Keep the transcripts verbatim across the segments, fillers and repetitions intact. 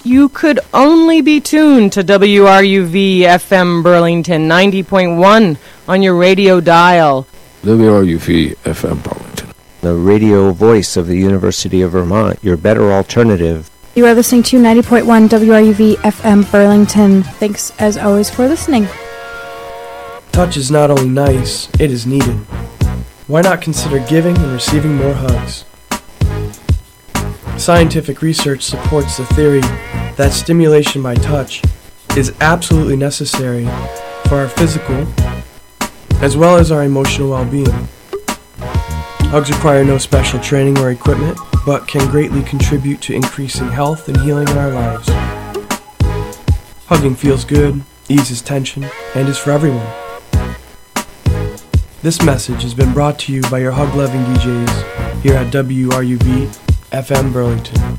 you could only be tuned to W R U V F M Burlington ninety point one on your radio dial. W R U V F M Burlington, the radio voice of the University of Vermont, your better alternative. You are listening to ninety point one W R U V F M Burlington. Thanks, as always, for listening. Touch is not only nice, it is needed. Why not consider giving and receiving more hugs? Scientific research supports the theory that stimulation by touch is absolutely necessary for our physical as well as our emotional well-being. Hugs require no special training or equipment, but can greatly contribute to increasing health and healing in our lives. Hugging feels good, eases tension, and is for everyone. This message has been brought to you by your hug-loving D Js here at W R U V F M Burlington.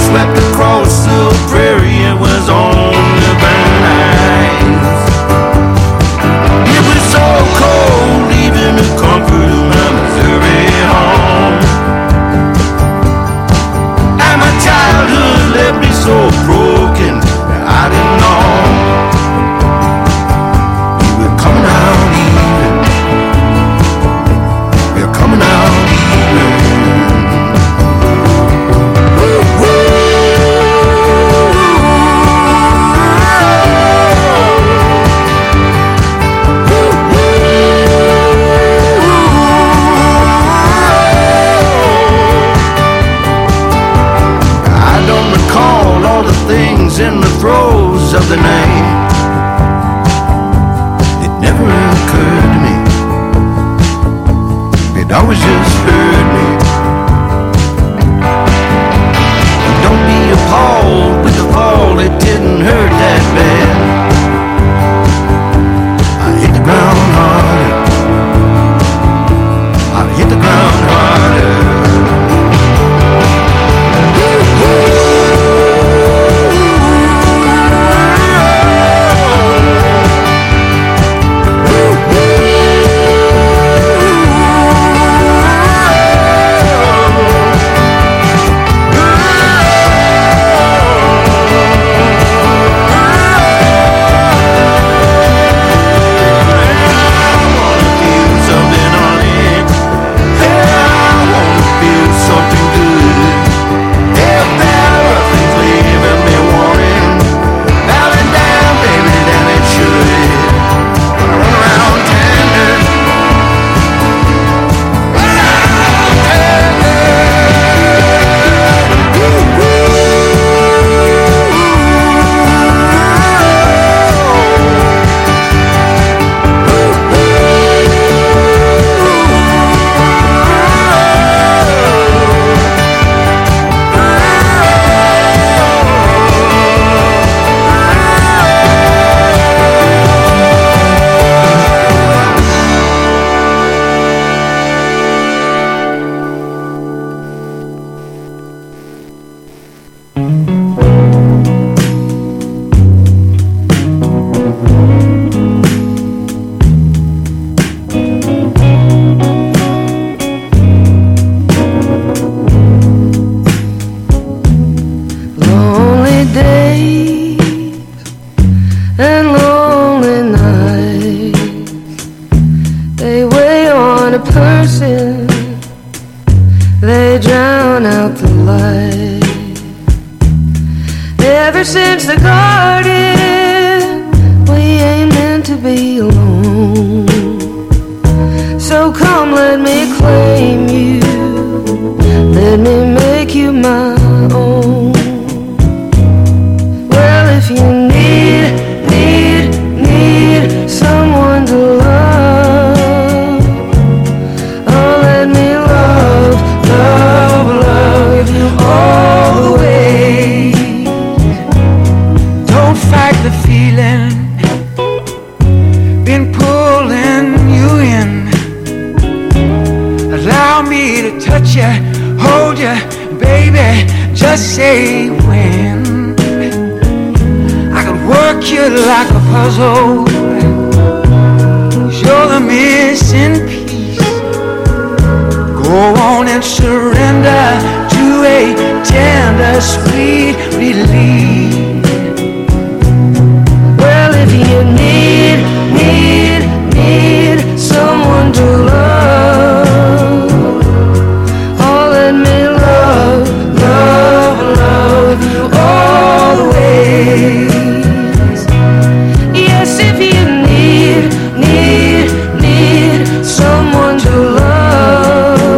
swept across the prairie, it was only burn eyes. It was so cold, leaving the comfort of my Missouri home. And my childhood left me so broken that I didn't know we were coming out even. We're coming out even. Things in the throes of the night, it never occurred to me, it always just hurt me. Don't be appalled with the fall, it didn't hurt that bad. I hit the ground harder, I hit the ground harder.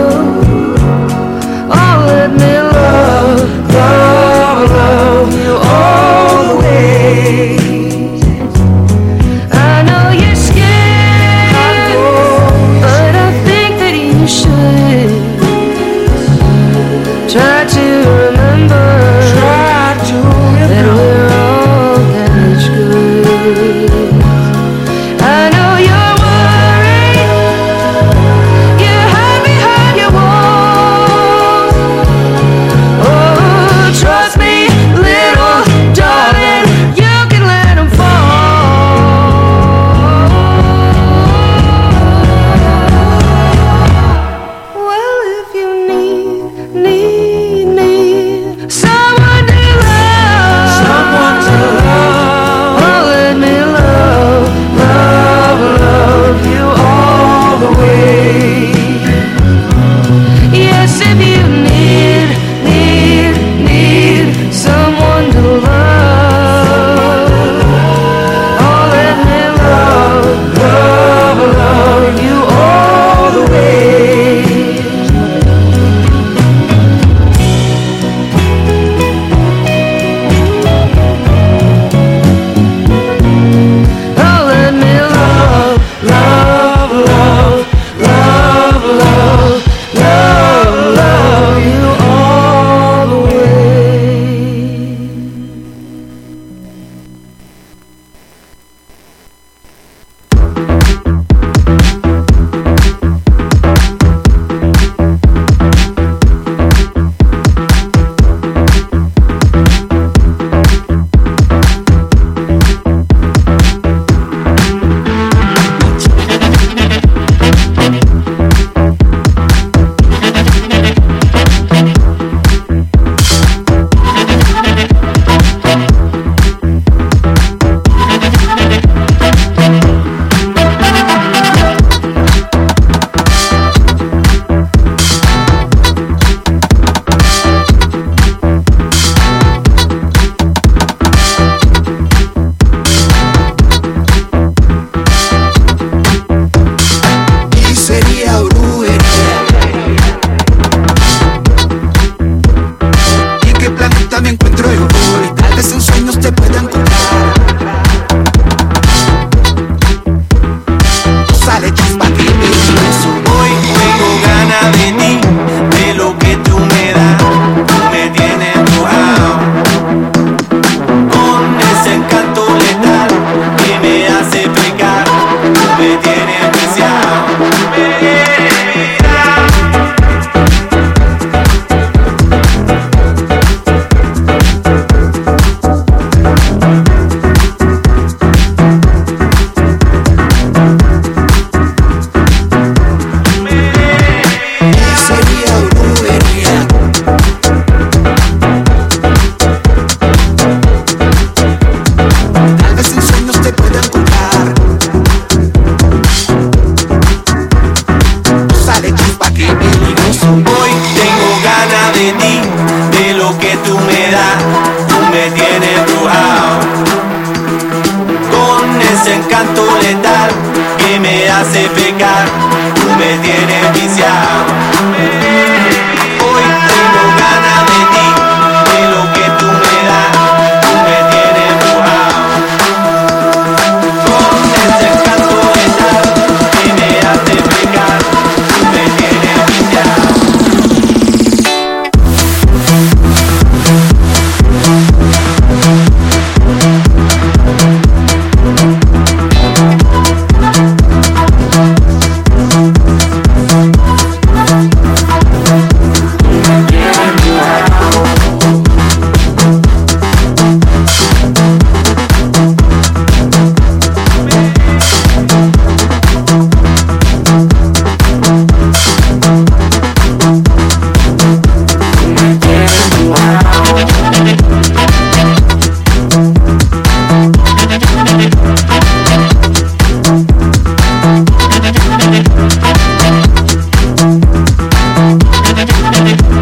Love, love, love you. encanto letal que me hace pecar. Tú me tienes viciado.